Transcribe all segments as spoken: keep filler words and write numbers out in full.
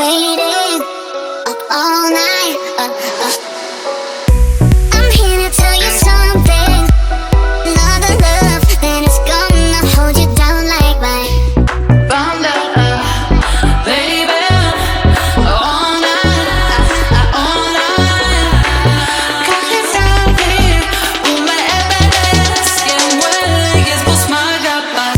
waiting up all night. Uh, uh. I'm here to tell you something. Another love, and it's gonna hold you down like mine. Found love, baby, all night, all night. Casi salir, una Everest, que huele y es voz magapa.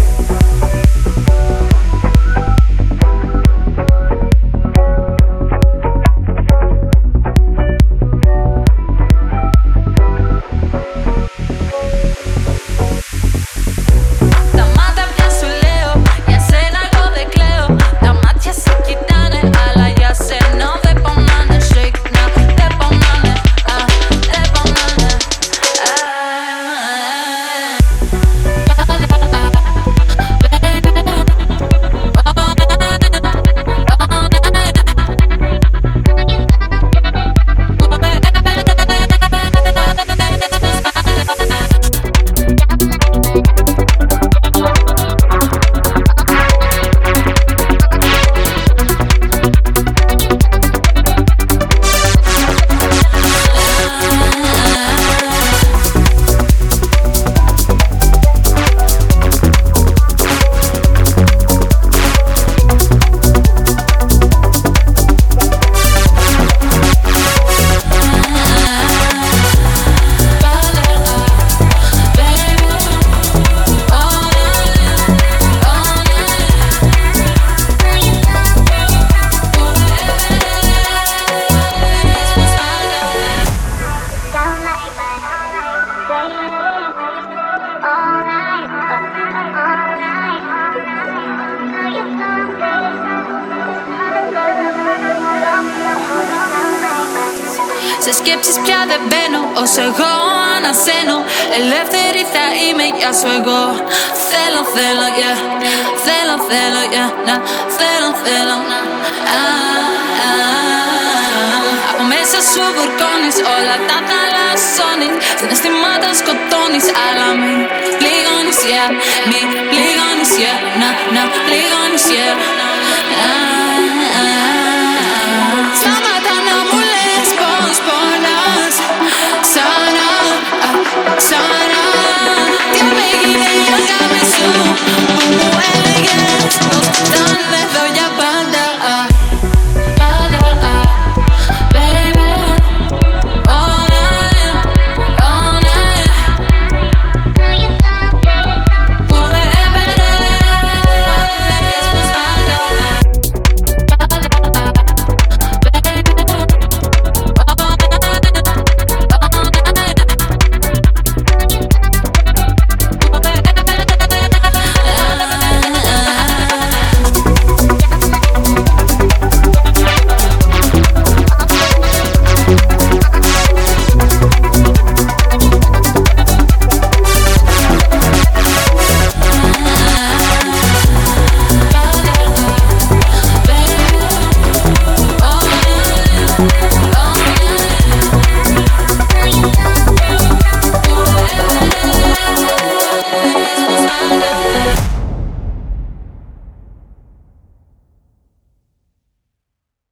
Σε σκέψεις πια δεν μπαίνω, ως εγώ ανασένω. Ελεύθερη θα είμαι, για σου εγώ. Θέλω, θέλω, yeah. Θέλω, θέλω, yeah. Να, θέλω, θέλω, να. Ah, ah. Από μέσα σου βουρκώνεις, όλα τα θαλασσώνεις. Συναισθήματα σκοτώνεις, αλλά μη πληγώνεις, yeah. Μη πληγώνεις, yeah. Να, να πληγώνεις, yeah. Ah, ah. Σταματά να μου λες πως πονάς. Ξανά, ξανά. Τι με γίνει η αγάπη σου που μου έλεγες.